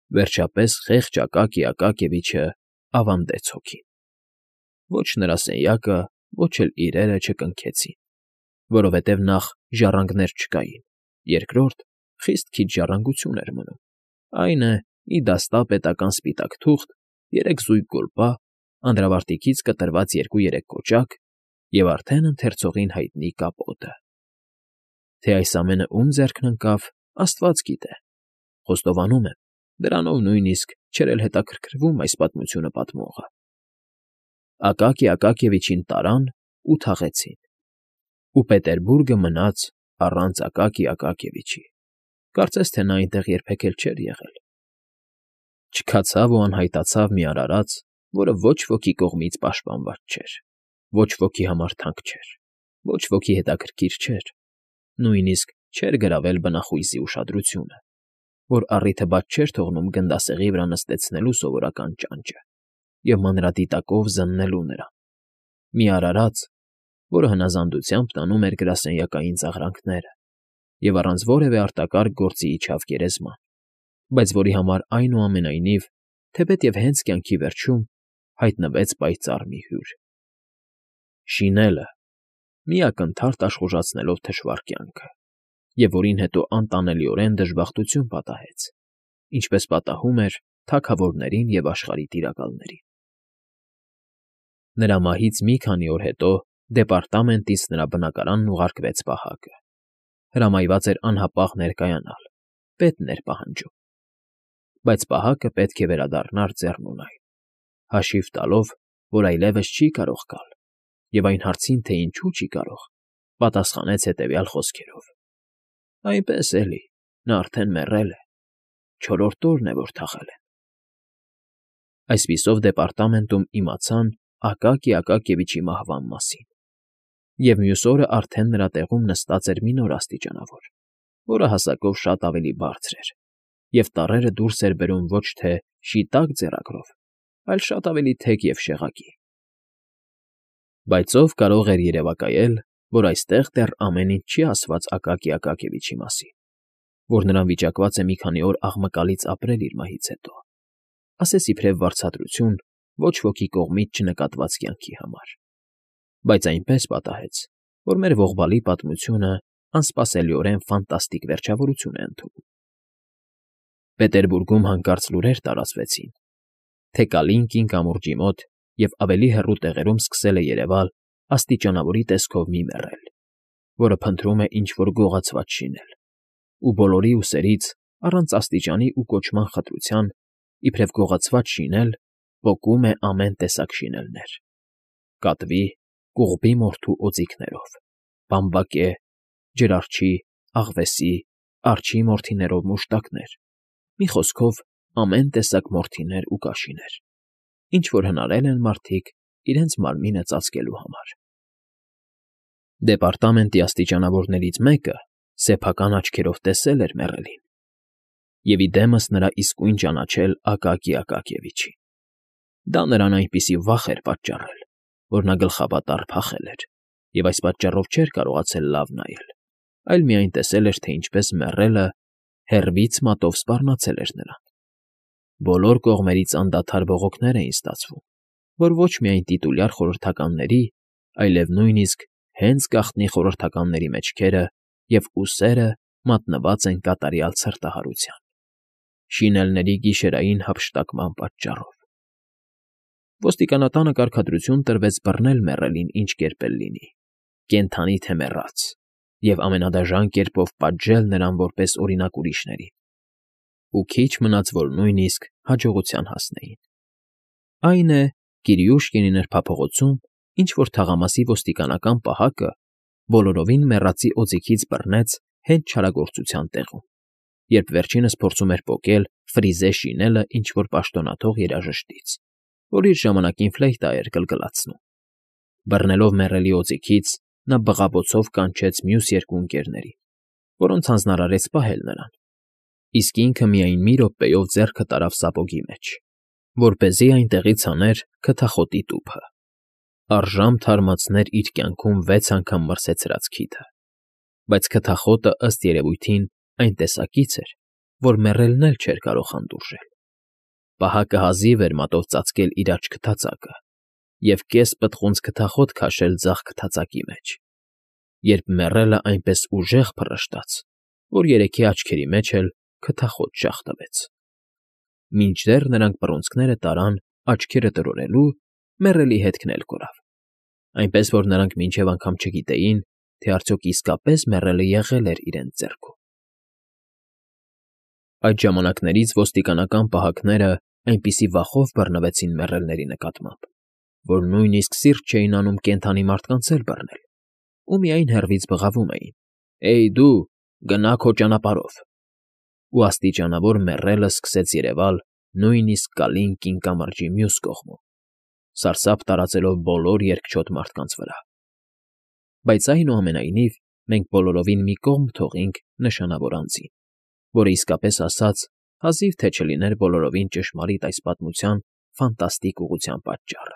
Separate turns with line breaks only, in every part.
Վերջապես խեղճ Ակակի Ակակևիչը ավանդեց հոգին. ոչ նրա սենյակը, ոչ էլ իրերը չկնքեցին, որովհետև նախ ժառանգներ չկային, երկրորդ խիստ քիչ ժառանգություն էր մնում, այն է, մի դաստա պետական սպիտակ թուղթ, 3 զույգ գոլպա, անդրավարտիքից կտրված 2-3 կոճակ և արդեն ընթերցողին հայտնի կապոտը։ Թե այս ամենը ում ձեռքն ընկավ, Աստված գիտե, խոստովանում եմ, դրանով նույնիսկ չէր էլ հետաքրքրվում այս պատմությունը պատմողը։ Ակակի Ակակևիչին տարան ու թաղեցին, ու Պետերբուրգը մնաց առանց Ակակի Ակակևիչի, կարծես թե նա այնտեղ երբեք էլ չէր եղել։ Չքացավ ու անհայտացավ մի արարած, որը ոչ ոքի կողմից պաշտպանված չէր, ոչ ոքի համար թանկ չէր, ոչ ոքի հետաքրքիր չէր, նույնիսկ չէր գրավել բնախույզի ուշադրությունը, որ առիթը բաց չէր թողնում գնդասեղի վրա նստեցնելու սովորական ճանճը և մանրադիտակով զննելու նրան։ Մի արարած, որը հնազանդությամբ տանում էր գրասենյակային ծաղրանքները և առանց որևէ արտակարգ գործի իջավ գերեզման, բայց որի համար այնուամենայնիվ, թեպետ և հենց կյանքի վերջում հայտնվեց պայծառ մի հյուր։ Շինելը, մի ակնթարթ աշխուժացնելով թշվառ կյանքը, և որին հետո անտանելիորեն դժբախտություն պատահեց, ինչպես պատահում էր թագավորներին և աշխարհի տիրակալներին։ Նրա մահից մի քանի օր հետո դեպարտամենտից նրա բնակարանն ուղարկվեց պահակը։ Հրամայված էր անհապաղ ներկայանալ, պետն էր պահանջում։ Բայց պահակը պետք է վերադառնար ձեռնունայն, հաշիվ տալով, որ այլևս չի կարող գալ, և այն հարցին, թե ինչու չի կարող, պատասխանեց հետևյալ խոսքերով. այնպես էլի, նա արդեն մեռել է, 4-րդ օրն է, որ թաղել են։ Այսպիսով դեպարտամենտում իմացան Ակակի Ակակևիչի մահվան մասին, և մյուս օրը արդեն նրա տեղում նստած էր մի նոր աստիճանավոր, որը հասակով շատ ավելի բարձր էր, և տառերը դուրս էր բերում ոչ թե շիտակ ձեռագրով, այլ շատ ավելի թեք և շեղակի։ Բայց ով կարող էր երևակայել, որ այստեղ դեռ ամեն ինչ չի ասված Ակակի Ակակևիչի մասին, որ նրան վիճակված է մի քանի օր աղմկալից ապրել իր մահից հետո, ասես իբրև վարձատրություն ոչ ոքի կողմից չնկատված կյանքի համար։ Բայց այնպես պատահեց, որ մեր ողբալի պատմությունը անսպասելիորեն ֆանտաստիկ վերջավորություն է ընդունում։ Պետերբուրգում հանկարծ լուրեր տարածվեցին, թե Կալինկին կամուրջի մոտ և ավելի հեռու տեղերում սկսել է երևալ աստիճանավորի տեսքով մի մեռել, որը փնտրում է ինչ-որ գողացված շինել, ու բոլորի ուսերից, առանց աստիճանի ու կոչման խտրության, իբրև գողացված շինել, պոկում է ամեն տեսակ շինելներ. կատվի, կուղբի մորթու օձիքներով, բամբակե, ջրարջի, աղվեսի, արջի մորթիներով մուշտակներ, մի խոսքով ամեն տեսակ մորթիներ ու կաշիներ, ինչ որ հնարել են մարդիկ իրենց մարմինը ծածկելու համար։ Դեպարտամենտի աստիճանավորներից մեկը սեփական աչքերով տեսել էր մեռելին և ի դեմս նրա իսկույն ճանաչել Ակակի Ակակևիչին։ Դա նրան այնպիսի վախ էր պատճառել, որ նա գլխապատառ փախել էր և այս պատճառով չէր կարողացել լավ նայել, այլ միայն տեսել էր, թե ինչպես մեռելը հեռվից մատով սպառնացել էր նրան։ Բոլոր կողմերից անդադար բողոքներ էին ստացվում, որ ոչ միայն տիտուլյար խորհրդականների, այլև նույնիսկ հենց գաղտնի խորհրդականների մեջքերը և ուսերը մատնված են կատարյալ ցրտահարության, շինելների գիշերային հափշտակման պատճառով։ Ոստիկանատանը կարգադրություն տրվեց բռնել մեռելին ինչ կերպ էլ լինի, կենդանի թե մեռած, և ամենադաժան կերպով պատժել նրան որպես օրինակ ուրիշներին, ու քիչ մնաց, որ նույնիսկ հաջողության հասնեին։ Այն է, Կիրիուշկինի նրբափողոցում ինչ-որ թաղամասի ոստիկանական պահակը բոլորովին մեռածի օձիքից բռնեց հենց չարագործության տեղում, երբ վերջինս փորձում էր պոկել ֆրիզե շինելը ինչ-որ պաշտոնաթող երաժշտից, որ իր ժամանակին ֆլեյտա էր գլգլացնում։ Բռնելով մեռելի օձիքից, նա բղավոցով կանչեց մյուս երկու ընկերներին, որոնց հանձնարարեց պահել նրան, իսկ ինքը միայն մի րոպեով ձեռքը տարավ սապոգի մեջ, որպեսզի այնտեղից հաներ քթախոտի տուփը, առժամ թարմացներ իր կյանքում 6 անգամ մրսեցրած քիթը, բայց քթախոտը ըստ երևույթին այն տեսակից էր, որ մեռելն էլ չէր կարող հանդուրժել։ Պահակը հազիվ էր մատով ծածկել իր աջ քթածակը և կես պտղունց քթախոտ քաշել ձախ քթածակի մեջ, երբ մեռելը այնպես ուժեղ փռշտաց, որ երեքի աչքերի մեջ էլ քթախոտ շաղ տվեց։ Մինչդեռ նրանք բռունցքները տարան աչքերը տրորելու, մեռելի հետքն էլ կորավ, այնպես որ նրանք մինչև անգամ չգիտեին, թե արդյոք իսկապես մեռելը եղել էր իրենց ձեռքում։ Այդ ժամանակներից ոստիկանական պահակները այնպիսի վախով բռնվեցին մեռելների նկատմամբ, որ նույնիսկ սիրտ չէին անում կենդանի մարդկանց էլ բռնել, ու միայն հեռվից բղավում էին. «Էյ դու, գնա քո ճանապարհով»։ Ու աստիճանավոր մեռելը սկսեց երևալ նույնիսկ Կալին կամրջի մյուս կողմում, սարսափ տարածելով բոլոր երկչոտ մարդկանց վրա։ Բայց այնուամենայնիվ մենք բոլորովին մի կողմ թողինք նշանավոր անձին, որը իսկապես ասած հազիվ թե չլիներ բոլորովին ճշմարիտ այս պատմության ֆանտաստիկ ուղղության պատճառը։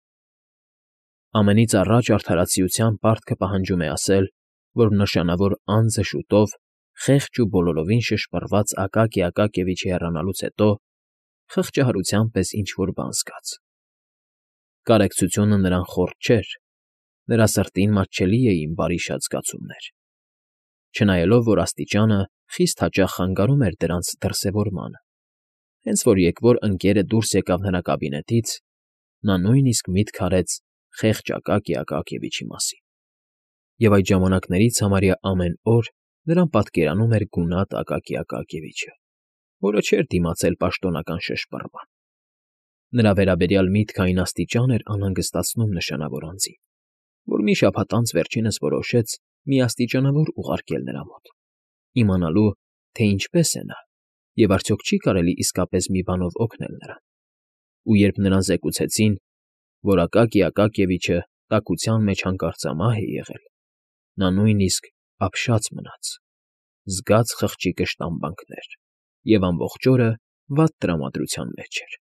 Ամենից առաջ արդարացիության պարտքը պահանջում է ասել, որ նշանավոր անձը շուտով, խեղճ ու բոլորովին շշպռված Ակակի Ակակիևիչի հեռանալուց հետո, խղճահարության պես ինչ֊որ բան զգաց։ Կարեկցությունը նրան խորթ չէր, նրա սրտին մատչելի էին բարի շատ զգացումներ, չնայելով, որ աստիճանը խիստ հաճախ խանգարում էր դրանց դրսևորմանը, հենց որ եկվոր ընկերը դուրս եկավ նրա կաբինետից, նա նույնիսկ միտք արեց խեղճ Ակակի Ակակիևիչի մասին, և այդ ժամանակներից համարյա ամեն օր նրան պատկերանում էր գունատ Ակակի Ակակիևիչը, որը չէր դիմացել պաշտոնական շշպռման։ Նրա վերաբերյալ միտքը այն աստիճան էր անհանգստացնում նշանավոր անձին, որ մի շաբաթ անց վերջինս որոշեց մի աստիճանավոր ուղարկել նրա մոտ, իմանալու, թե ինչպես է նա, և արդյոք չի կարելի իսկապես մի բանով օգնել նրան։ Ու երբ նրան զեկուցեցին, որ Ակակի Ակակիևիչը տաքության մեջ հանկարծամահ է եղել, նա նույնիսկ ապշած մնաց, զգաց խղճի կշտամբանքներ և ամբողջ օրը վատ տրամադրության մեջ էր։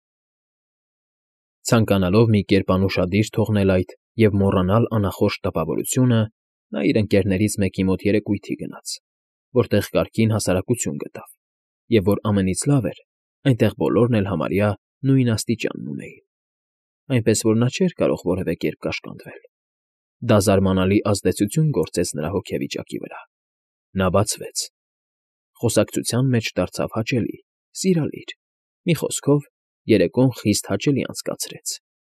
Ցանկանալով մի կերպ անուշադիր թողնել այդ և մոռանալ անախորժ տպավորությունը, նա իր ընկերներից մեկի մոտ երեկույթի գնաց, որտեղ կարգին հասարակություն գտավ, և որ ամենից լավ էր, այնտեղ բոլորն էլ համարյա նույն աստիճանն ունեին, այնպես որ նա չէր կարող որևէ կերպ կաշկանդվել։ Դա զարմանալի ազդեցություն գործեց նրա հոգեվիճակի վրա։ Նա բացվեց։ Խոսակցության մեջ դարձավ հաճելի, սիրալիր, մի խոսքով, երեկոն խիստ հաճելի անցկացրեց։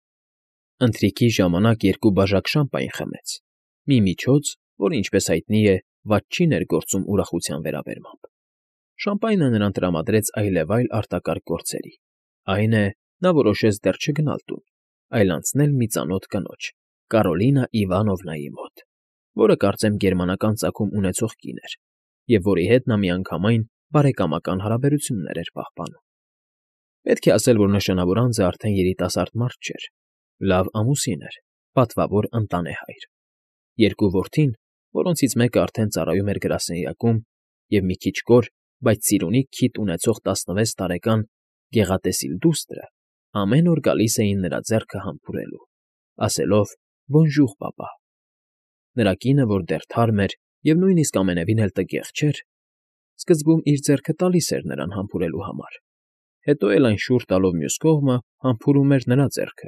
Ընթրիքի ժամանակ երկու բաժակ շամպայն խմեց, մի միջոց, որը, ինչպես հայտնի է, վատ չի ներգործում ուրախության վերաբերմամբ։ Շամպայնը նրան տրամադրեց այլևայլ արտակարգ գործերի, այն է, նա որոշեց դեռ չգնալ տուն, այլ անցնել մի ծանոթ կնոջ, Կարոլինա Իվանովնայի մոտ, որը կարծեմ գերմանական ծագում ունեցող կին էր, և որի հետ նա միանգամայն բարեկամական հարաբերություններ էր պահպանում։ Պետք է ասել, որ նշանավոր անձը արդեն երիտասարդ մարդ չէր, լավ ամուսին էր, պատվավոր ընտանեհայր։ Երկու որդին, որոնցից մեկը արդեն ծառայում էր գրասենյակում, և մի քիչ կոր, բայց ծիրունի քիթ ունեցող 16 տարեկան գեղատեսիլ դուստրը ամեն օր գալիս էին նրա ձեռքը համբուրելու, ասելով «Բոնժուր, պապա»։ Նրա կինը, որ դեռ թարմ էր և նույնիսկ ամենևին էլ տգեղ չէր, սկզբում իր ձեռքը տալիս էր նրան համբուրելու համար, հետո էլ այն շուռ տալով մյուս կողմը համբուրում էր նրա ձեռքը։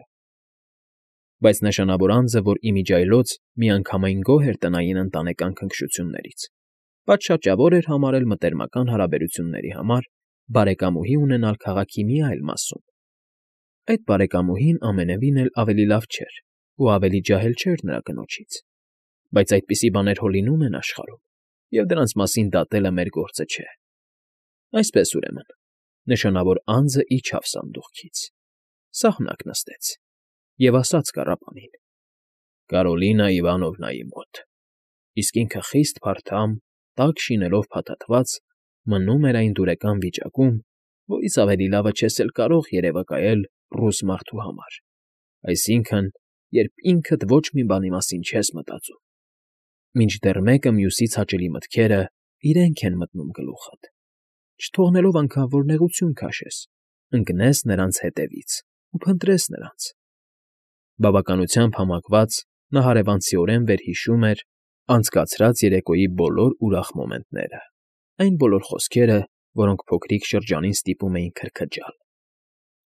Բայց նշանավոր անձը, որ իմիջիայլոց միանգամայն գոհ էր տնային ընտանեկան քնքշություններից, պատշաճավոր էր համարել մտերմական հարաբերությունների համար բարեկամուհի ունենալ քաղաքի մի այլ մասում։ Այդ բարեկամուհին ամենևին էլ ավելի լավ չէր ու ավելի ջահել չէր նրա կնոջից, բայց այդպիսի բաներ հո լինում են աշխարհում, և դրանց մասին դատելը մեր գործը չէ։ Այսպես, ուրեմն, նշանավոր անձը իջավ սանդուղքից, սահմնակ նստեց և ասաց կառապանին. «Կարոլինա Իվանովնայի մոտ», իսկ ինքը խիստ փարթամ, տաք շիներով փաթաթված, մնում էր այն դուրեկան վիճակում, որից ավելի լավը չես էլ կարող երևակայել ռուս մարդու համար, այսինքն՝ երբ ինքդ ոչ մի բանի մասին չես մտածում, մինչդեռ մեկը մյուսից հաճելի մտքերը իրենք են մտնում գլուխդ, չթողնելով անգամ, որ նեղություն քաշես, ընկնես նրանց հետևից ու փնտրես նրանց։ Բավականությամբ համակված նա հարևանցիորեն վերհիշում էր անցկացրած երեկոյի բոլոր ուրախ մոմենտները, այն բոլոր խոսքերը, որոնք փոքրիկ շրջանին ստիպում էին քրքջալ։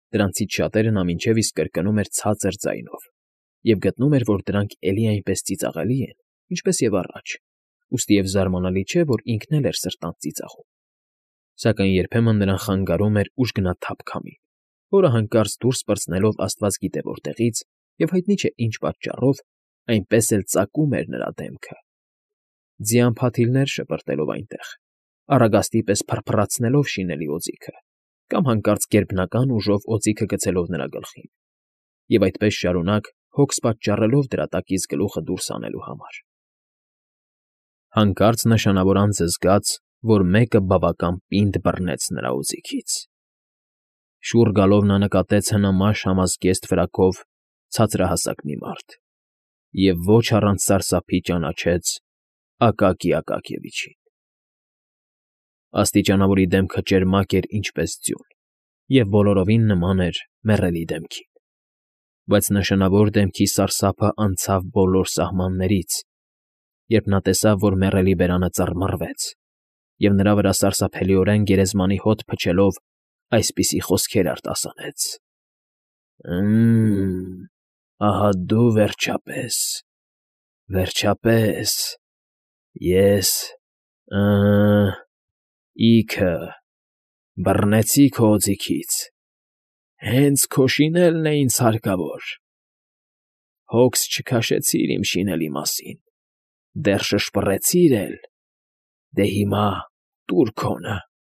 Դրանցից շատերը նա մինչև իսկ կրկնում էր ցածր ձայնով և գտնում էր, որ դրանք էլի այնպես ծիծաղելի են, ինչպես և առաջ, ուստի և զարմանալի չէ, որ ինքն էլ էր սրտանց ծիծաղում։ Սակայն երբեմն նրան խանգարում էր ուժգնա թափ քամին, որը հանկարծ դուրս պրծնելով աստված գիտե որտեղից և հայտնի չէ ինչ պատճառով, այնպես էլ ծակում էր նրա դեմքը։ Ձյան փաթիլներ շպրտելով այնտեղ, առագաստի պես փռփռացնելով շինելի օձիքը, կամ հանկարծ գերբնական ուժով օձիքը գցելով նրա գլխին, և այդպես շարունակ հոգս պատճառելով դրա տակից գլուխը դուրս հանելու համար։ Հանկարծ նշանավոր անձը զգաց, որ մեկը բավական պինդ բռնեց նրա օձիքից։ Շուռ գալով նա նկատեց հնամաշ համազգեստ վրաքով ցածրահասակ մի մարդ և ոչ առանց սարսափի ճանաչեց Ակակի Ակակիևիչին։ Աստիճանավորի դեմքը ճերմակ էր ինչպես ձյուն և բոլորովին նման էր մեռելի դեմքին, բայց նշանավոր դեմքի սարսափն անցավ բոլոր սահմաններից, երբ նա տեսավ, որ մեռելի բերանը ծռմռվեց, և նրա վրա սարսափելիորեն գերեզմանի հոտ փչելով այսպիսի խոսքեր արտասանեց. Ահա դու վերջապես, ես, իքը, բռնեցի քո օձիքից, հենց քո շինելն է ինձ հարկավոր, հոգս չքաշեցիր իմ շինելի մասին, դեռ շշպռեցիր էլ, դե հիմա տուր քոնը։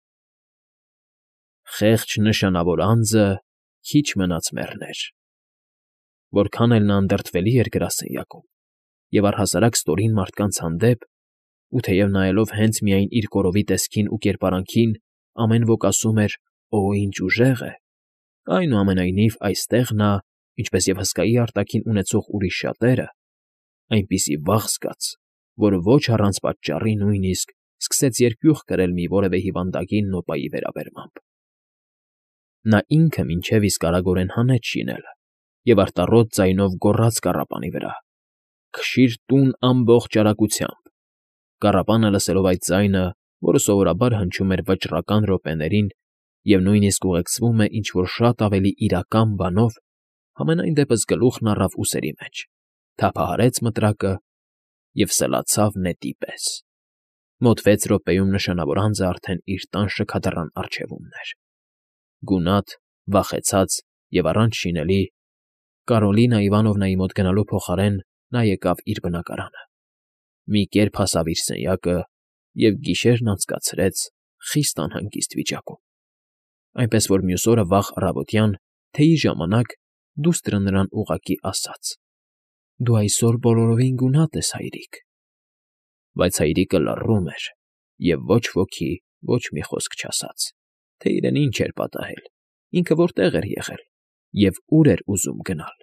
Խեղճ նշանավոր անձը քիչ մնաց մեռներ։ Որքան էլ նա անդրդվելի էր գրասենյակում և առհասարակ ստորին մարդկանց հանդեպ, ու թեև նայելով հենց միայն իր կորովի տեսքին ու կերպարանքին ամեն ոք ասում էր. «Օ, ինչ ուժեղ է», այնուամենայնիվ այստեղ նա, ինչպես և հսկայի արտաքին ունեցող ուրիշ շատերը, այնպիսի վախ զգաց, որ ոչ առանց պատճառի նույնիսկ սկսեց երկյուղ կրել մի որևէ հիվանդագին նոպայի վերաբերմամբ։ Նա ինքը մինչև իսկ արագորեն հանեց շինելը և արտառոտ ձայնով գոռաց կառապանի վրա. «Քշի՛ր տուն ամբողջ արագությամբ»։ Կառապանը լսելով այդ ձայնը, որը սովորաբար հնչում էր վճռական րոպեներին և նույնիսկ ուղեկցվում է ինչ֊որ շատ ավելի իրական բանով, համենայն դեպս գլուխն առավ ուսերի մեջ, թափահարեց մտրակը և սլացավ նետի պես։ Մոտ 6 րոպեում նշանավոր անձը արդեն իր տան շքադռան առջևումն էր։ Գունատ, վախեցած և առանց շինելի, Կարոլինա Իվանովնայի մոտ գնալու փոխարեն նա եկավ իր բնակարանը, մի կերպ հասավ իր սենյակը և գիշերն անցկացրեց խիստ անհանգիստ վիճակում, այնպես որ մյուս օրը վաղ առավոտյան, թեյի ժամանակ, դուստրը նրան ուղղակի ասաց. «Դու այսօր բոլորովին գունատ ես, հայրիկ»։ Բայց հայրիկը լռում էր և ոչ ոքի ոչ մի խոսք չասաց, թե իրեն ինչ էր պատահել, ինքը որտեղ էր եղել և ուր էր ուզում գնալ։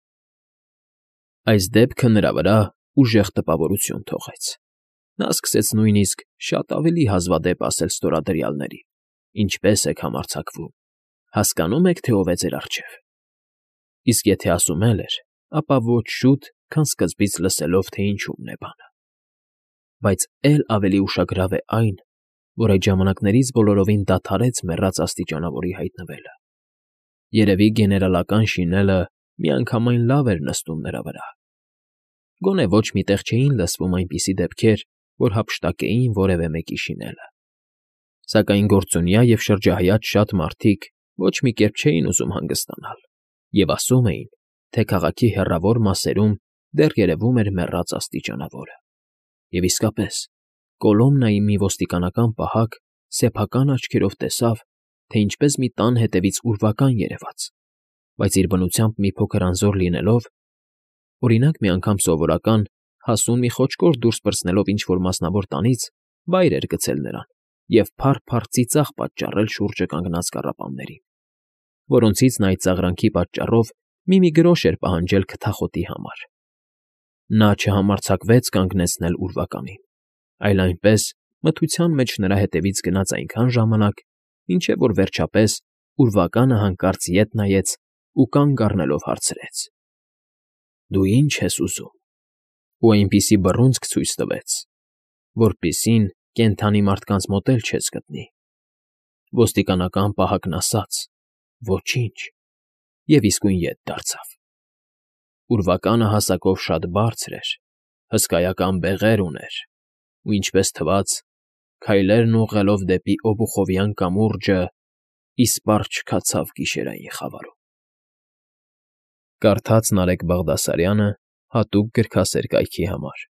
Այս դեպքը նրա վրա ուժեղ տպավորություն թողեց։ Նա սկսեց նույնիսկ շատ ավելի հազվադեպ ասել ստորադրյալներին. «Ինչպե՞ս եք համարձակվում, հասկանո՞ւմ եք, թե ով է ձեր առջև»։ Իսկ եթե ասում էլ էր, ապա ոչ շուտ, քան սկզբից լսելով, թե ինչումն է բանը։ Բայց էլ ավելի ուշագրավ է այն, որ այդ ժամանակներից բոլորովին դադարեց մեռած աստիճանավորի հայտնվելը։ Երևի գեներալական շինելը միանգամայն լավ էր նստում նրա վրա։ Գոնե ոչ մի տեղ չէին լսվում այնպիսի դեպքեր, որ հափշտակեին որևէ մեկի շինելը։ Սակայն գործունյա և շրջահայաց շատ մարդիկ ոչ մի կերպ չէին ուզում հանգստանալ և ասում էին, թե քաղաքի հեռավոր մասերում դեռ երևում էր մեռած աստիճանավորը։ Եվ իսկապես, Կոլոմնայի մի ոստիկանական պահակ սեփական աչքերով տեսավ, թե ինչպես մի տան հետևից ուրվական երևաց, բայց իր բնությամբ մի փոքր անզոր լինելով, օրինակ մի անգամ սովորական, հասուն մի խոճկոր դուրս պրծնելով ինչ֊որ մասնավոր տանից, վայր էր գցել նրան և փառ-փառ ծիծաղ պատճառել շուրջը կանգնած կառապաններին, որոնցից նա այդ ծաղրանքի պատճառով մի գրոշ էր պահանջել քթախոտի համար։ Նա չհամարձակվեց կանգնեցնել ուրվականին, այլ այնպես մթության մեջ նրա հետևից գնաց այնքան ժամանակ, մինչև որ վերջապես ուրվականը հանկարծ ետ նայեց ու կանգ առնելով հարցրեց. «Դու ի՞նչ ես ուզում»։ Ու այնպիսի բռունցք ցույց տվեց, որպիսին կենդանի մարդկանց մոտ էլ չես գտնի։ Ոստիկանական պահակն ասաց. «Ոչինչ»։ և իսկույն ետ դարձավ։ Ուրվականը հասակով շատ բարձր էր, հսկայական բեղեր ուներ ու, ինչպես թվաց, քայլերն ուղղելով դեպի օբուխովյան կամուրջը, իսպառ չքացավ գիշերային խավարում։ Կարդաց Նարեկ Բաղդասարյանը հատուկ գրքասեր կայքի համար։